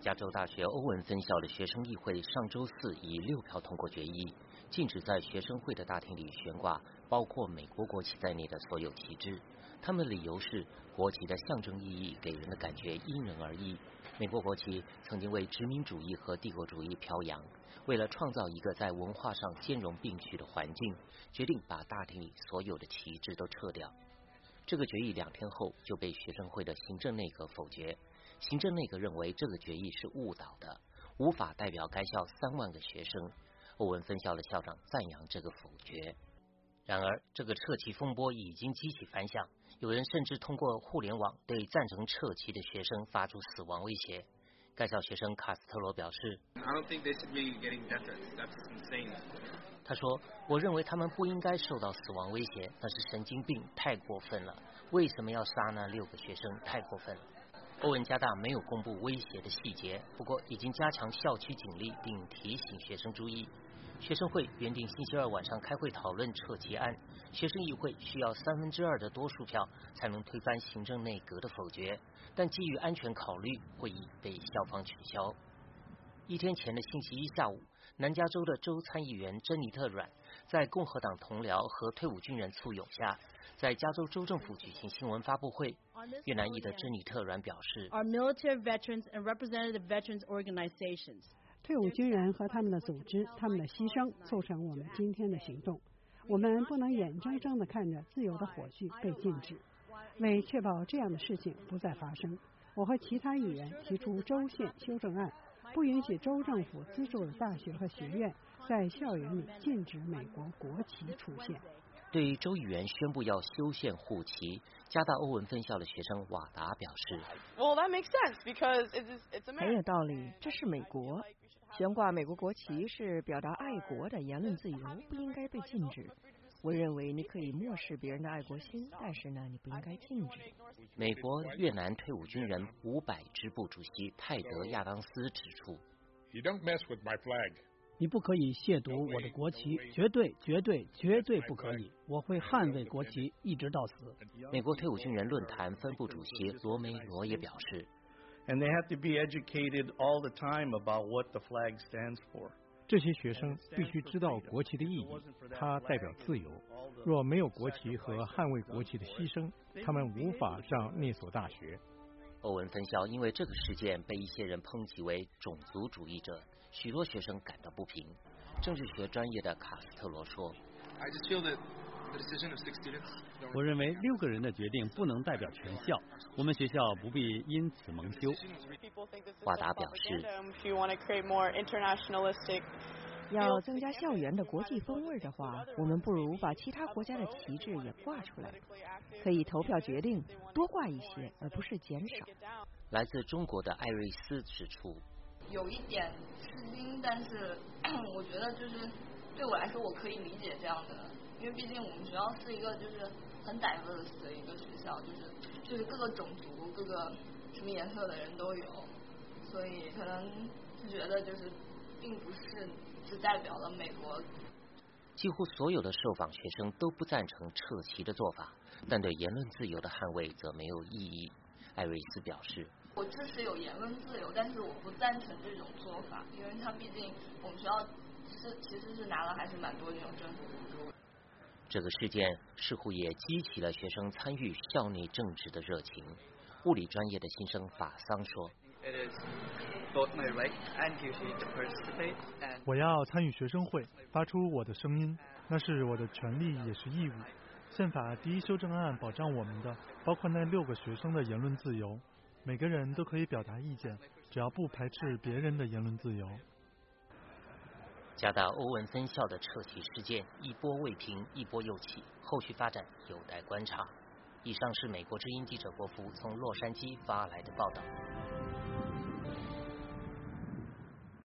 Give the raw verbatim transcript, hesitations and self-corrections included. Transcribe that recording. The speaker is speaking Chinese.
加州大学欧文分校的学生议会上周四以六票通过决议，禁止在学生会的大厅里悬挂包括美国国旗在内的所有旗帜。他们的理由是，国旗的象征意义给人的感觉因人而异。美国国旗曾经为殖民主义和帝国主义飘扬，为了创造一个在文化上兼容并蓄的环境，决定把大厅里所有的旗帜都撤掉。这个决议两天后就被学生会的行政内阁否决。行政内阁认为这个决议是误导的，无法代表该校三万个学生。欧文分校的校长赞扬这个否决。然而，这个撤旗风波已经激起反响，有人甚至通过互联网对赞成撤旗的学生发出死亡威胁。该校学生卡斯特罗表示，他说，我认为他们不应该受到死亡威胁，那是神经病，太过分了。为什么要杀那六个学生？太过分了。欧文加大没有公布威胁的细节，不过已经加强校区警力，并提醒学生注意。学生会原定星期二晚上开会讨论撤旗案，学生议会需要三分之二的多数票才能推翻行政内阁的否决，但基于安全考虑，会议被校方取消。一天前的星期一下午，南加州的州参议员珍妮特·阮在共和党同僚和退伍军人簇拥下，在加州州政府举行新闻发布会。越南裔的珍妮特·阮表示， Our military veterans and representative veterans organizations. 退伍军人和他们的组织，他们的牺牲促成我们今天的行动。我们不能眼睁睁地看着自由的火炬被禁止。为确保这样的事情不再发生，我和其他议员提出州宪修正案，不允许州政府资助的大学和学院在校园里禁止美国国旗出现。 对于州议员宣布要修宪护旗，加大欧文分校的学生瓦达表示， Well, that makes sense because it's it's America. 很有道理，这是美国，悬挂美国国旗是表达爱国的言论自由，不应该被禁止。我认为你可以漠视别人的爱国心，但是呢，你不应该禁止。 美国越南退伍军人五百支部主席泰德·亚当斯指出， You don't mess with my flag. 你不可以亵渎我的国旗，绝对绝对绝对不可以！我会捍卫国旗，一直到死。 美国退伍军人论坛分部主席罗梅罗也表示， And they have to be educated all the time about what the flag stands for. 这些学生必须知道国旗的意义，它代表自由。若没有国旗和捍卫国旗的牺牲，他们无法上那所大学。 欧文分校因为这个事件被一些人抨击为种族主义者，许多学生感到不平。政治学专业的卡斯特罗说， I just feel that the decision of six students. 我认为六个人的决定不能代表全校，我们学校不必因此蒙羞。 瓦达表示， 要增加校园的国际风味的话，我们不如把其他国家的旗帜也挂出来，可以投票决定多挂一些，而不是减少。 来自中国的艾瑞斯指出， 有一点吃惊，但是我觉得就是对我来说，我可以理解这样的，因为毕竟我们学校是一个就是很 diverse 的一个学校，就是就是各个种族、各个什么颜色的人都有，所以可能是觉得就是并不是只代表了美国。 几乎所有的受访学生都不赞成撤旗的做法，但对言论自由的捍卫则没有异议。艾瑞斯表示， 我支持有言论自由，但是我不赞成这种做法，因为他毕竟我们学校是其实是拿了还是蛮多这种政府补助。 这个事件似乎也激起了学生参与校内政治的热情。物理专业的新生法桑说， It is both my right and duty to participate and 我要参与学生会，发出我的声音，那是我的权利也是义务。宪法第一修正案保障我们的，包括那六个学生的言论自由，每个人都可以表达意见，只要不排斥别人的言论自由。 加大欧文分校的撤旗事件一波未平，一波又起，后续发展有待观察。以上是美国之音记者郭福从洛杉矶发来的报道。